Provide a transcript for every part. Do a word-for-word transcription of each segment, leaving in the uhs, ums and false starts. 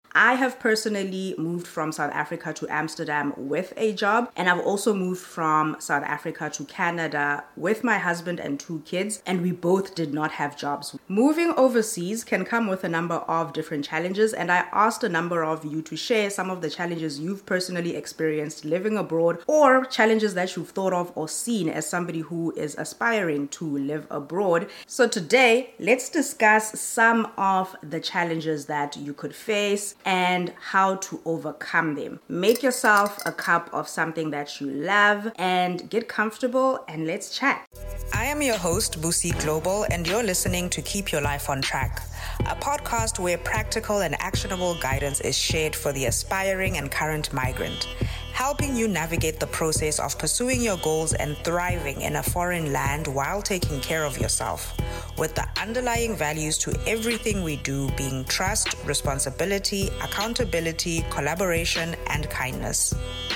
I have personally moved from South Africa to Amsterdam with a job, and I've also moved from South Africa to Canada with my husband and two kids, and we both did not have jobs. Moving overseas can come with a number of different challenges, and I asked a number of you to share some of the challenges you've personally experienced living abroad, or challenges that you've thought of or seen as somebody who is aspiring to live abroad. So today, let's discuss some of the challenges that you could face and how to overcome them. Make yourself a cup of something that you love and get comfortable, and let's chat. I am your host, Busi Global, and you're listening to Keep Your Life on Track, a podcast where practical and actionable guidance is shared for the aspiring and current migrant, helping you navigate the process of pursuing your goals and thriving in a foreign land while taking care of yourself, with the underlying values to everything we do being trust, responsibility, accountability, collaboration, and kindness.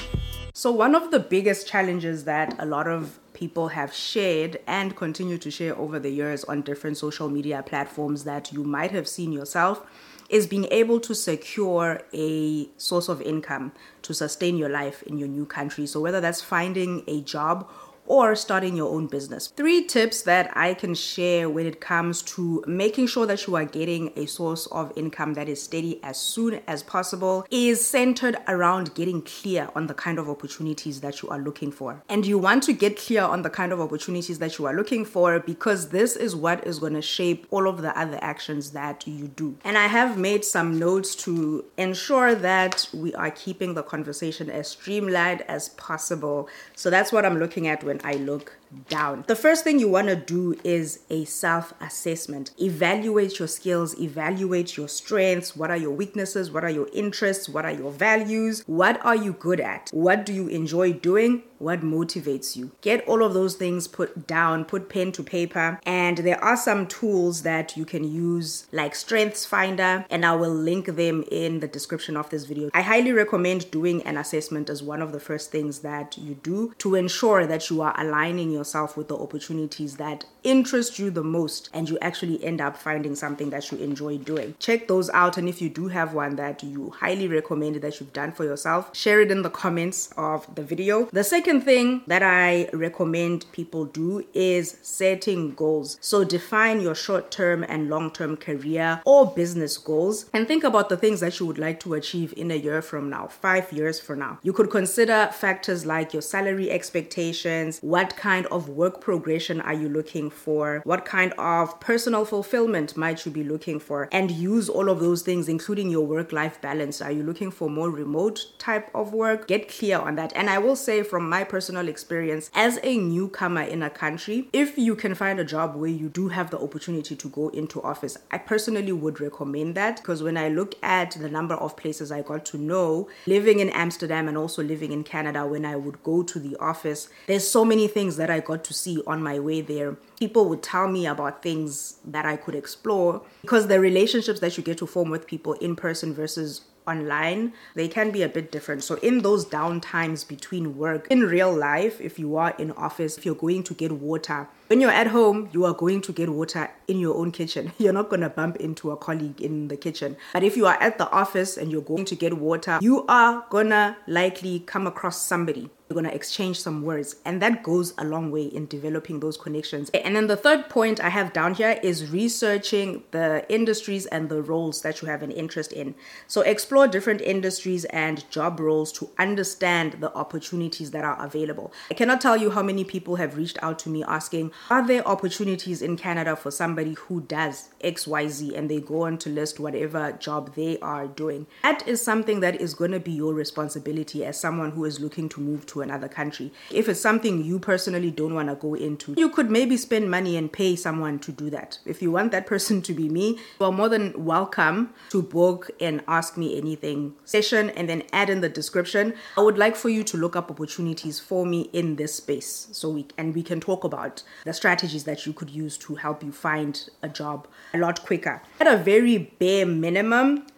So one of the biggest challenges that a lot of people have shared and continue to share over the years on different social media platforms that you might have seen yourself is being able to secure a source of income to sustain your life in your new country. So whether that's finding a job or starting your own business. Three tips that I can share when it comes to making sure that you are getting a source of income that is steady as soon as possible is centered around getting clear on the kind of opportunities that you are looking for. And you want to get clear on the kind of opportunities that you are looking for because this is what is going to shape all of the other actions that you do. And I have made some notes to ensure that we are keeping the conversation as streamlined as possible. So that's what I'm looking at when I look down. The first thing you want to do is a self-assessment. Evaluate your skills, evaluate your strengths. What are your weaknesses? What are your interests? What are your values? What are you good at? What do you enjoy doing? What motivates you? Get all of those things put down, put pen to paper, and there are some tools that you can use like Strengths Finder, and I will link them in the description of this video. I highly recommend doing an assessment as one of the first things that you do to ensure that you are aligning yourself with the opportunities that interest you the most and you actually end up finding something that you enjoy doing. Check those out, and if you do have one that you highly recommend that you've done for yourself, share it in the comments of the video. The second thing that I recommend people do is setting goals. So define your short-term and long-term career or business goals and think about the things that you would like to achieve in a year from now, five years from now. You could consider factors like your salary expectations, what kind of work progression are you looking for, what kind of personal fulfillment might you be looking for, and use all of those things, including your work-life balance. Are you looking for more remote type of work? Get clear on that. And I will say from my personal experience as a newcomer in a country, if you can find a job where you do have the opportunity to go into office, I personally would recommend that, because when I look at the number of places I got to know living in Amsterdam and also living in Canada, when I would go to the office, there's so many things that I got to see on my way there. People would tell me about things that I could explore, because the relationships that you get to form with people in person versus online, they can be a bit different. So in those down times between work, in real life, if you are in office, if you're going to get water, when you're at home, you are going to get water in your own kitchen. You're not going to bump into a colleague in the kitchen. But if you are at the office and you're going to get water, you are going to likely come across somebody. You're going to exchange some words, and that goes a long way in developing those connections. And then the third point I have down here is researching the industries and the roles that you have an interest in. So explore different industries and job roles to understand the opportunities that are available. I cannot tell you how many people have reached out to me asking, are there opportunities in Canada for somebody who does X Y Z, and they go on to list whatever job they are doing. That is something that is going to be your responsibility as someone who is looking to move to another country. If it's something you personally don't want to go into, you could maybe spend money and pay someone to do that. If you want that person to be me, you are more than welcome to book an Ask Me Anything session and then add in the description, I would like for you to look up opportunities for me in this space, so we and we can talk about the strategies that you could use to help you find a job a lot quicker. At a very bare minimum,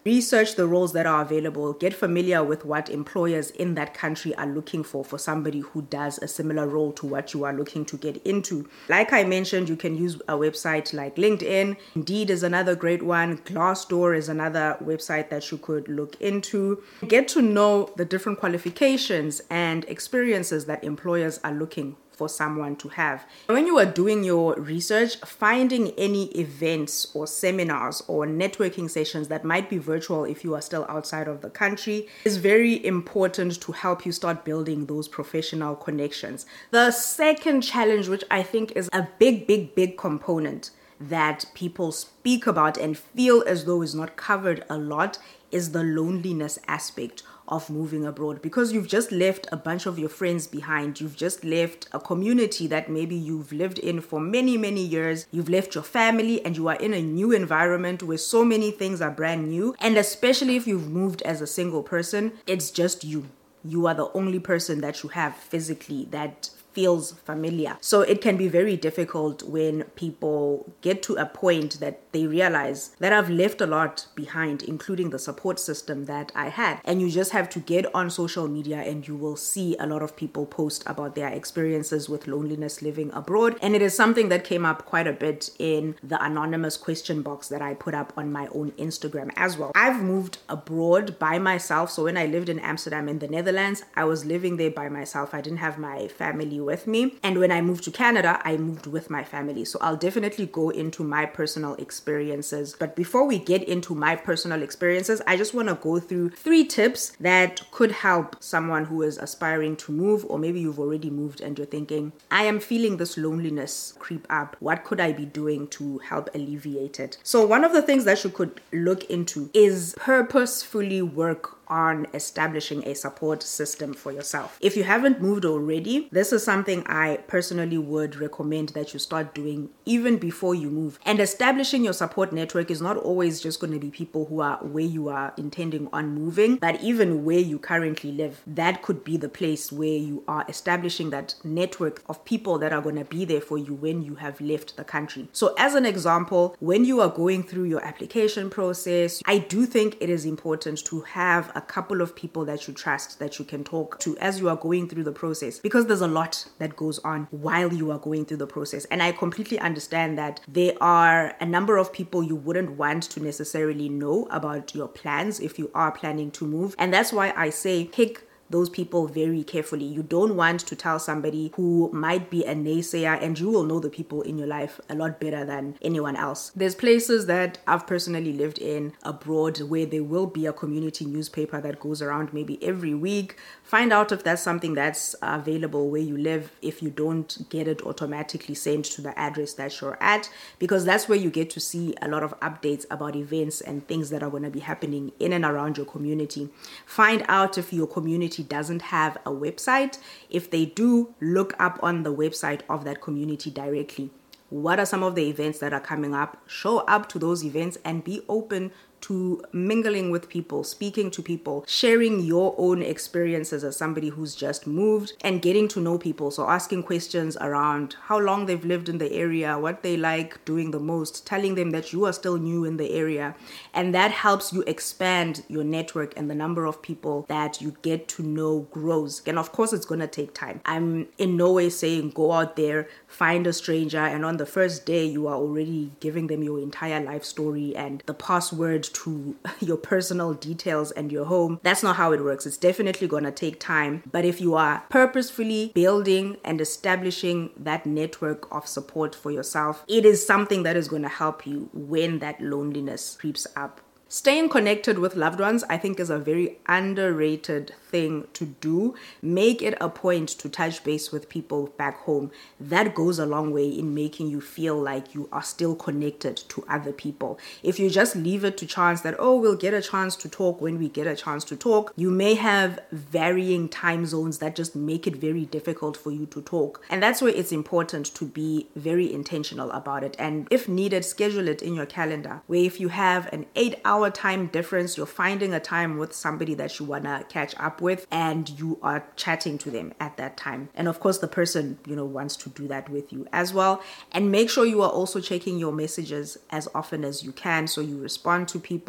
Research the roles that are available. Get familiar with what employers in that country are looking for for somebody who does a similar role to what you are looking to get into. Like I mentioned, you can use a website like LinkedIn. Indeed is another great one. Glassdoor is another website that you could look into. Get to know the different qualifications and experiences that employers are looking for someone to have. When you are doing your research, finding any events or seminars or networking sessions that might be virtual if you are still outside of the country is very important to help you start building those professional connections. The second challenge, which I think is a big, big, big component that people speak about and feel as though is not covered a lot, is the loneliness aspect of moving abroad, because you've just left a bunch of your friends behind. You've just left a community that maybe you've lived in for many, many years. You've left your family and you are in a new environment where so many things are brand new. And especially if you've moved as a single person, it's just you. You are the only person that you have physically that feels familiar. So it can be very difficult when people get to a point that they realize that I've left a lot behind, including the support system that I had. And you just have to get on social media and you will see a lot of people post about their experiences with loneliness living abroad. And it is something that came up quite a bit in the anonymous question box that I put up on my own Instagram as well. I've moved abroad by myself. So when I lived in Amsterdam in the Netherlands, I was living there by myself. I didn't have my family with me. And when I moved to Canada, I moved with my family. So I'll definitely go into my personal experiences. But before we get into my personal experiences, I just want to go through three tips that could help someone who is aspiring to move, or maybe you've already moved and you're thinking, I am feeling this loneliness creep up. What could I be doing to help alleviate it? So one of the things that you could look into is purposefully work on establishing a support system for yourself. If you haven't moved already, this is something I personally would recommend that you start doing even before you move. And establishing your support network is not always just going to be people who are where you are intending on moving, but even where you currently live. That could be the place where you are establishing that network of people that are going to be there for you when you have left the country. So as an example, when you are going through your application process, I do think it is important to have a couple of people that you trust, that you can talk to as you are going through the process, because there's a lot that goes on while you are going through the process. And I completely understand that there are a number of people you wouldn't want to necessarily know about your plans if you are planning to move. And that's why I say pick those people very carefully. You don't want to tell somebody who might be a naysayer, and you will know the people in your life a lot better than anyone else. There's places that I've personally lived in abroad where there will be a community newspaper that goes around maybe every week. Find out if that's something that's available where you live, if you don't get it automatically sent to the address that you're at, because that's where you get to see a lot of updates about events and things that are going to be happening in and around your community. Find out if your community doesn't have a website. If they do, look up on the website of that community directly. What are some of the events that are coming up? Show up to those events and be open to mingling with people, speaking to people, sharing your own experiences as somebody who's just moved, and getting to know people. So asking questions around how long they've lived in the area, what they like doing the most, telling them that you are still new in the area. And that helps you expand your network, and the number of people that you get to know grows. And of course, it's going to take time. I'm in no way saying go out there, find a stranger, and on the first day you are already giving them your entire life story and the password to your personal details and your home. That's not how it works. It's definitely going to take time. But if you are purposefully building and establishing that network of support for yourself, it is something that is going to help you when that loneliness creeps up. Staying connected with loved ones, I think, is a very underrated thing to do. Make it a point to touch base with people back home. That goes a long way in making you feel like you are still connected to other people. If you just leave it to chance that, oh, we'll get a chance to talk when we get a chance to talk, you may have varying time zones that just make it very difficult for you to talk. And that's where it's important to be very intentional about it. And if needed, schedule it in your calendar, where if you have an eight hour time difference, you're finding a time with somebody that you want to catch up with, and you are chatting to them at that time. And of course, the person, you know, wants to do that with you as well. And make sure you are also checking your messages as often as you can, so you respond to people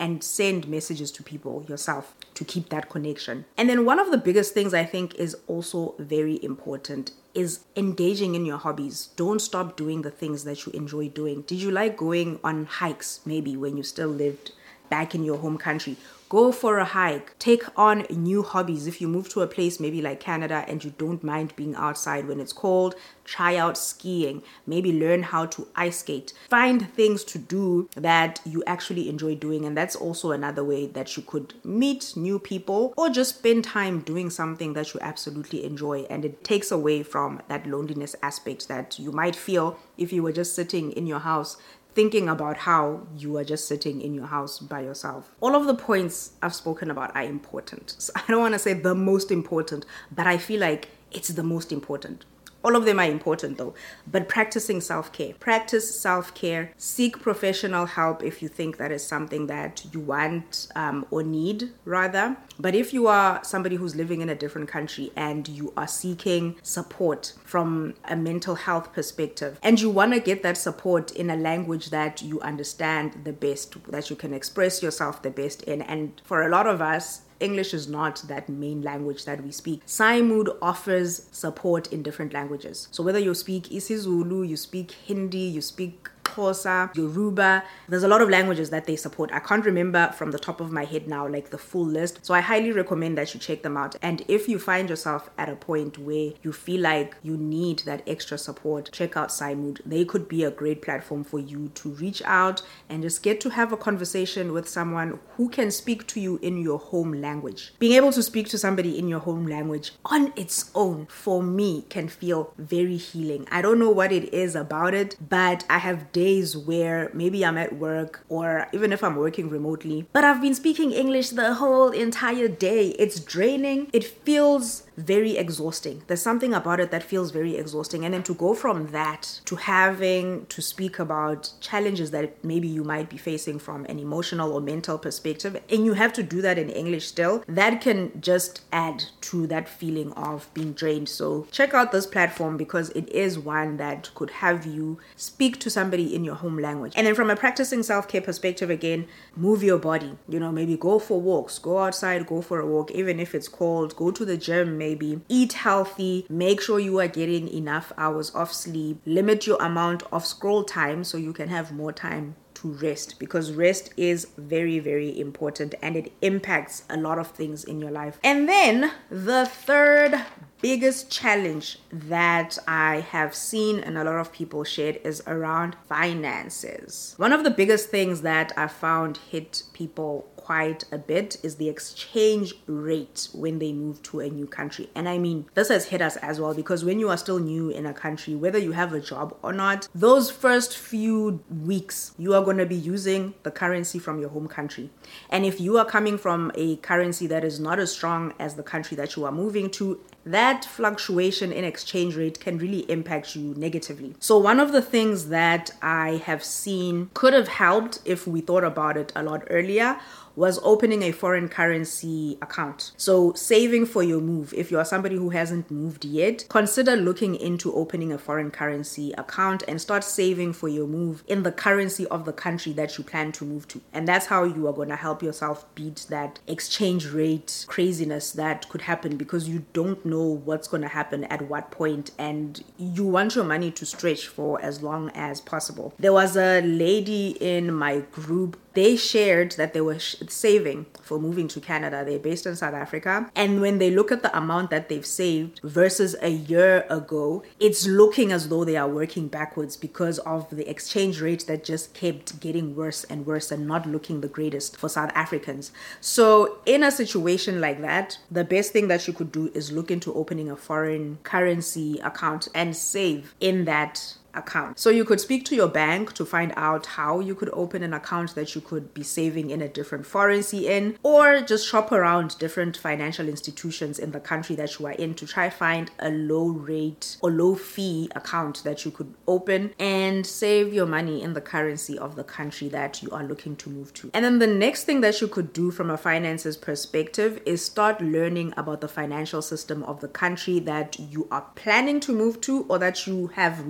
and send messages to people yourself to keep that connection. And then one of the biggest things I think is also very important is engaging in your hobbies. Don't stop doing the things that you enjoy doing. Did you like going on hikes maybe when you still lived back in your home country? Go for a hike. Take on new hobbies. If you move to a place maybe like Canada and you don't mind being outside when it's cold, try out skiing. Maybe learn how to ice skate. Find things to do that you actually enjoy doing. And that's also another way that you could meet new people or just spend time doing something that you absolutely enjoy. And it takes away from that loneliness aspect that you might feel if you were just sitting in your house thinking about how you are just sitting in your house by yourself. All of the points I've spoken about are important. So I don't want to say the most important, but I feel like it's the most important. All of them are important though, but practicing self-care. Practice self-care. Seek professional help if you think that is something that you want um, or need rather. But if you are somebody who's living in a different country and you are seeking support from a mental health perspective and you want to get that support in a language that you understand the best, that you can express yourself the best in, and for a lot of us, English is not that main language that we speak. Saimood offers support in different languages. So whether you speak isiZulu, you speak Hindi, you speak Xhosa, Yoruba, there's a lot of languages that they support. I can't remember from the top of my head now, like the full list. So I highly recommend that you check them out. And if you find yourself at a point where you feel like you need that extra support, check out Saimood. They could be a great platform for you to reach out and just get to have a conversation with someone who can speak to you in your home language. Being able to speak to somebody in your home language on its own, for me, can feel very healing. I don't know what it is about it, but I have days where maybe I'm at work or even if I'm working remotely, but I've been speaking English the whole entire day. It's draining. It feels very exhausting. There's something about it that feels very exhausting. And then to go from that to having to speak about challenges that maybe you might be facing from an emotional or mental perspective, and you have to do that in English still, that can just add to that feeling of being drained. So check out this platform because it is one that could have you speak to somebody in your home language. And then from a practicing self-care perspective, again, move your body. You know, maybe go for walks, go outside, go for a walk, even if it's cold, go to the gym, maybe eat healthy, make sure you are getting enough hours of sleep, limit your amount of scroll time so you can have more time to rest, because rest is very, very important and it impacts a lot of things in your life. And then the third biggest challenge that I have seen and a lot of people shared is around finances. One of the biggest things that I found hit people quite a bit is the exchange rate when they move to a new country. And I mean, this has hit us as well, because when you are still new in a country, whether you have a job or not, those first few weeks, you are going to be using the currency from your home country. And if you are coming from a currency that is not as strong as the country that you are moving to, that fluctuation in exchange rate can really impact you negatively. So one of the things that I have seen could have helped if we thought about it a lot earlier was opening a foreign currency account. So saving for your move. If you are somebody who hasn't moved yet, consider looking into opening a foreign currency account and start saving for your move in the currency of the country that you plan to move to. And that's how you are going to help yourself beat that exchange rate craziness that could happen, because you don't know what's going to happen at what point and you want your money to stretch for as long as possible. There was a lady in my group. They shared that they were sh- saving for moving to Canada. They're based in South Africa. And when they look at the amount that they've saved versus a year ago, it's looking as though they are working backwards because of the exchange rate that just kept getting worse and worse and not looking the greatest for South Africans. So in a situation like that, the best thing that you could do is look into opening a foreign currency account and save in that account. So you could speak to your bank to find out how you could open an account that you could be saving in a different currency in, or just shop around different financial institutions in the country that you are in to try find a low rate or low fee account that you could open and save your money in the currency of the country that you are looking to move to. And then the next thing that you could do from a finances perspective is start learning about the financial system of the country that you are planning to move to or that you have moved to.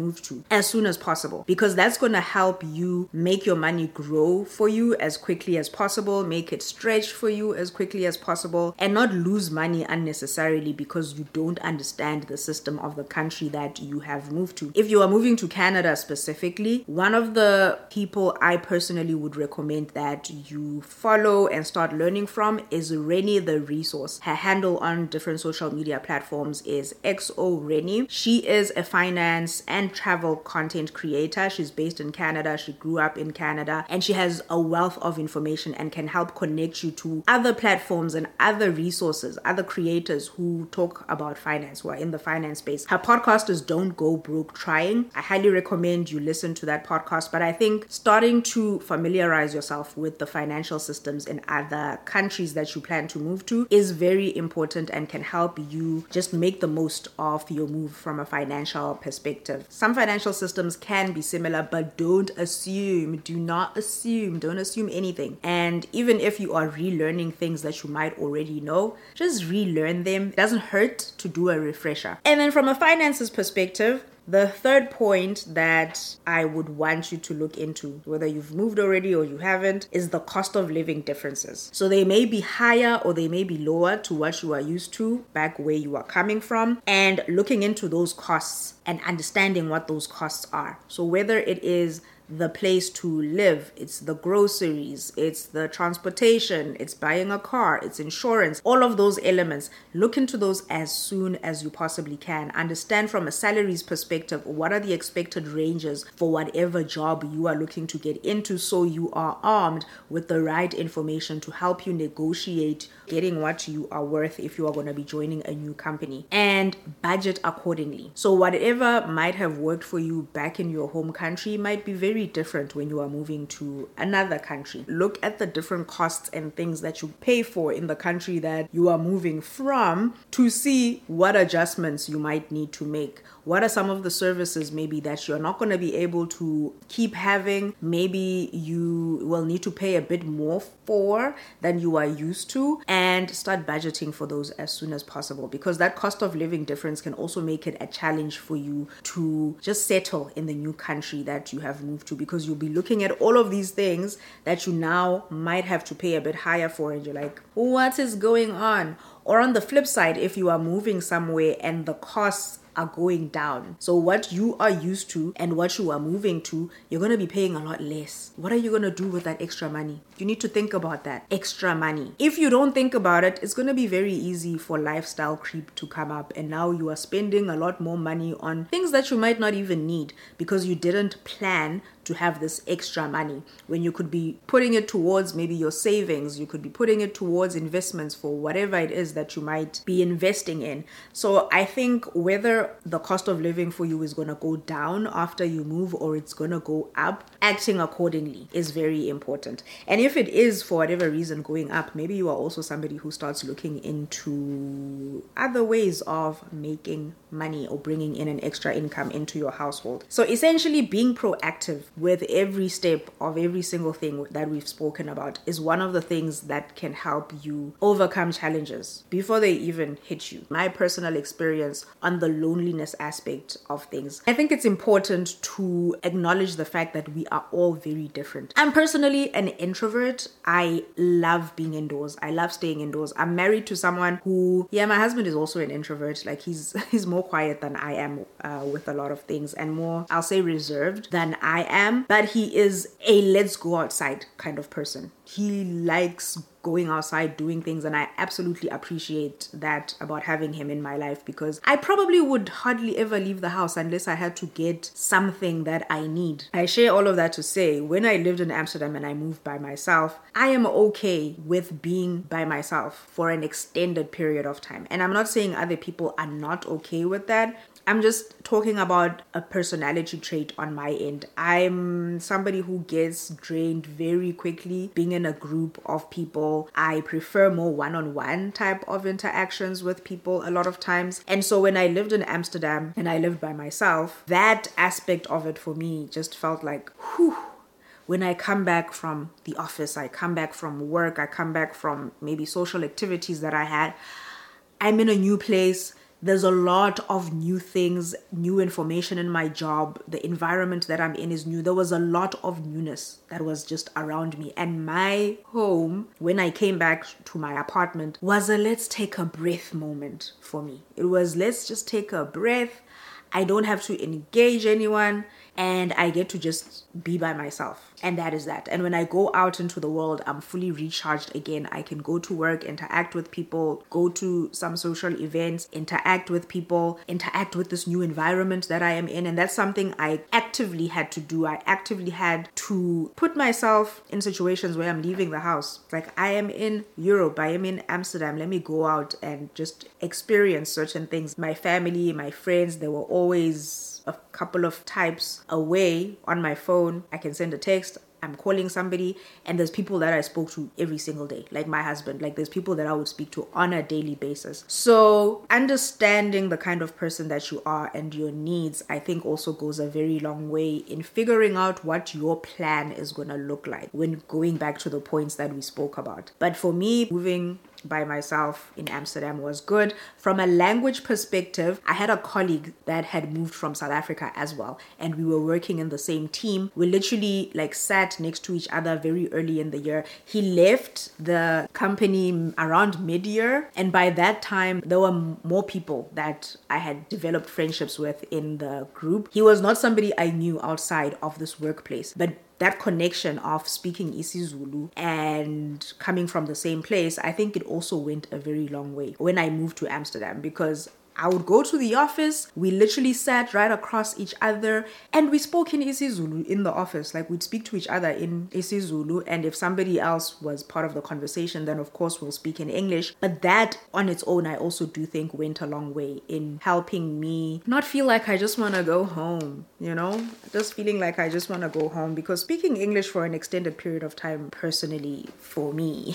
as soon as possible, because that's going to help you make your money grow for you as quickly as possible, make it stretch for you as quickly as possible, and not lose money unnecessarily because you don't understand the system of the country that you have moved to. If you are moving to Canada specifically, one of the people I personally would recommend that you follow and start learning from is Rennie the Resource. Her handle on different social media platforms is X O Rennie. She is a finance and travel content creator. She's based in Canada. She grew up in Canada, and she has a wealth of information and can help connect you to other platforms and other resources, other creators who talk about finance, who are in the finance space. Her podcast is Don't Go Broke Trying. I highly recommend you listen to that podcast, but I think starting to familiarize yourself with the financial systems in other countries that you plan to move to is very important and can help you just make the most of your move from a financial perspective. Some financial systems can be similar, but don't assume, do not assume, don't assume anything. And even if you are relearning things that you might already know, just relearn them. It doesn't hurt to do a refresher. And then from a finances perspective, the third point that I would want you to look into, whether you've moved already or you haven't, is the cost of living differences. So they may be higher or they may be lower to what you are used to back where you are coming from, and looking into those costs and understanding what those costs are. So whether it is the place to live, it's the groceries, it's the transportation, it's buying a car, it's insurance, all of those elements, look into those as soon as you possibly can. Understand from a salaries perspective, what are the expected ranges for whatever job you are looking to get into, so you are armed with the right information to help you negotiate getting what you are worth if you are going to be joining a new company, and budget accordingly. So whatever might have worked for you back in your home country might be very different when you are moving to another country. Look at the different costs and things that you pay for in the country that you are moving from to see what adjustments you might need to make. What are some of the services maybe that you're not going to be able to keep having? Maybe you will need to pay a bit more for than you are used to, and start budgeting for those as soon as possible, because that cost of living difference can also make it a challenge for you to just settle in the new country that you have moved to, because you'll be looking at all of these things that you now might have to pay a bit higher for, and you're like, what is going on? Or on the flip side, if you are moving somewhere and the costs are going down, so what you are used to and what you are moving to, you're going to be paying a lot less. What are you going to do with that extra money? You need to think about that extra money. If you don't think about it, it's going to be very easy for lifestyle creep to come up, and now you are spending a lot more money on things that you might not even need because you didn't plan to have this extra money, when you could be putting it towards maybe your savings, you could be putting it towards investments for whatever it is that you might be investing in. So I think whether the cost of living for you is going to go down after you move or it's going to go up, acting accordingly is very important. And if it is for whatever reason going up, maybe you are also somebody who starts looking into other ways of making money or bringing in an extra income into your household. So essentially, being proactive with every step of every single thing that we've spoken about is one of the things that can help you overcome challenges before they even hit you. My personal experience on the loneliness aspect of things, I think it's important to acknowledge the fact that we are all very different. I'm personally an introvert. I love being indoors. I love staying indoors. I'm married to someone who, yeah, my husband is also an introvert. Like he's he's more quiet than I am uh, with a lot of things, and more, I'll say, reserved than I am. But he is a let's go outside kind of person. He likes going outside, doing things, and I absolutely appreciate that about having him in my life, because I probably would hardly ever leave the house unless I had to get something that I need. I share all of that to say, when I lived in Amsterdam and I moved by myself, I am okay with being by myself for an extended period of time. And I'm not saying other people are not okay with that. I'm just talking about a personality trait on my end. I'm somebody who gets drained very quickly being in a group of people. I prefer more one-on-one type of interactions with people a lot of times. And so when I lived in Amsterdam and I lived by myself, that aspect of it for me just felt like, whew. When I come back from the office, I come back from work, I come back from maybe social activities that I had, I'm in a new place. There's a lot of new things, new information in my job. The environment that I'm in is new. There was a lot of newness that was just around me. And my home, when I came back to my apartment, was a let's take a breath moment for me. It was let's just take a breath. I don't have to engage anyone, and I get to just be by myself. And that is that. And when I go out into the world, I'm fully recharged again. I can go to work, interact with people, go to some social events, interact with people, interact with this new environment that I am in. And that's something I actively had to do. I actively had to put myself in situations where I'm leaving the house. Like, I am in Europe, I am in Amsterdam. Let me go out and just experience certain things. My family, my friends, they were always a couple of types away on my phone. I can send a text, I'm calling somebody, and there's people that I spoke to every single day, like my husband. Like, there's people that I would speak to on a daily basis. So understanding the kind of person that you are and your needs, I think also goes a very long way in figuring out what your plan is going to look like when going back to the points that we spoke about. But for me, moving by myself in Amsterdam was good. From a language perspective, I had a colleague that had moved from South Africa as well, and we were working in the same team. We literally like sat next to each other very early in the year. He left the company around mid-year, and by that time there were more people that I had developed friendships with in the group. He was not somebody I knew outside of this workplace, but that connection of speaking isiZulu and coming from the same place, I think it also went a very long way when I moved to Amsterdam, because I would go to the office, we literally sat right across each other, and we spoke in isiZulu in the office. Like, we'd speak to each other in isiZulu, and if somebody else was part of the conversation, then of course we'll speak in English. But that on its own, I also do think went a long way in helping me not feel like I just want to go home, you know, just feeling like I just want to go home. Because speaking English for an extended period of time, personally, for me,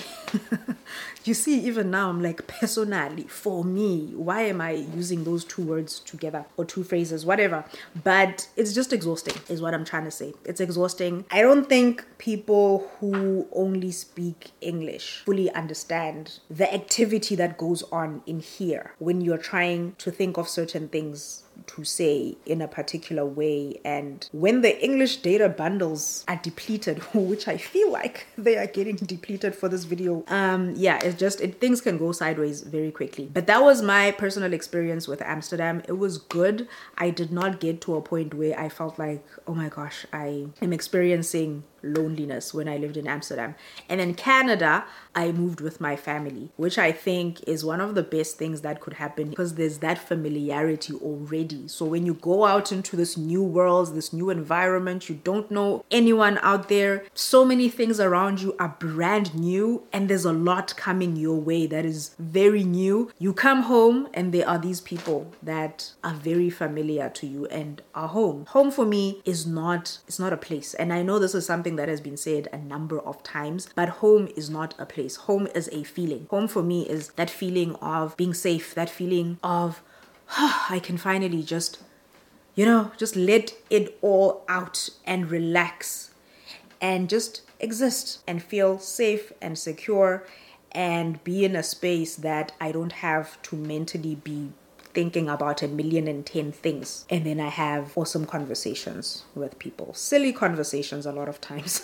you see, even now I'm like, personally, for me, why am I using those two words together, or two phrases, whatever? But it's just exhausting is what I'm trying to say. It's exhausting. I don't think people who only speak English fully understand the activity that goes on in here when you're trying to think of certain things to say in a particular way, and when the English data bundles are depleted, which I feel like they are getting depleted for this video, um yeah it's just it, things can go sideways very quickly. But that was my personal experience with Amsterdam. It was good. I did not get to a point where I felt like, oh my gosh, I am experiencing loneliness when I lived in Amsterdam. And in Canada, I moved with my family, which I think is one of the best things that could happen, because there's that familiarity already. So when you go out into this new world, this new environment, you don't know anyone out there. So many things around you are brand new, and there's a lot coming your way that is very new. You come home and there are these people that are very familiar to you and are home. Home for me is not, it's not a place. And I know this is something that has been said a number of times, but home is not a place. Home is a feeling. Home for me is that feeling of being safe, that feeling of, oh, I can finally just, you know, just let it all out and relax and just exist and feel safe and secure and be in a space that I don't have to mentally be thinking about a million and ten things. And then I have awesome conversations with people. Silly conversations a lot of times.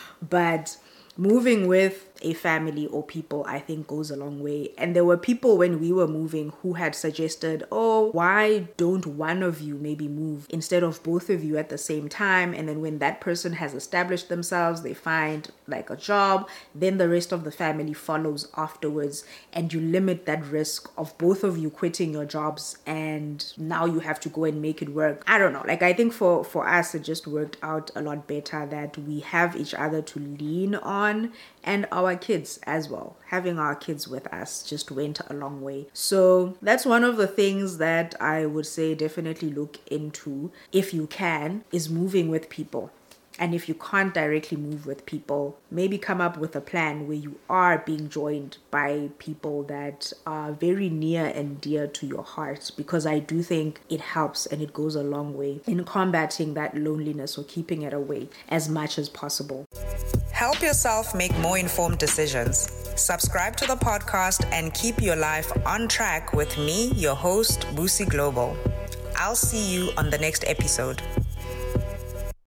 But moving with a family or people, I think, goes a long way. And there were people when we were moving who had suggested, oh, why don't one of you maybe move instead of both of you at the same time? And then when that person has established themselves, they find like a job, then the rest of the family follows afterwards, and you limit that risk of both of you quitting your jobs and now you have to go and make it work. I don't know. Like, I think for, for us, it just worked out a lot better that we have each other to lean on, and our kids as well. Having our kids with us just went a long way. So that's one of the things that I would say definitely look into if you can, is moving with people. And if you can't directly move with people, maybe come up with a plan where you are being joined by people that are very near and dear to your heart, because I do think it helps and it goes a long way in combating that loneliness or keeping it away as much as possible. Help yourself make more informed decisions. Subscribe to the podcast and keep your life on track with me, your host, Busi Global. I'll see you on the next episode.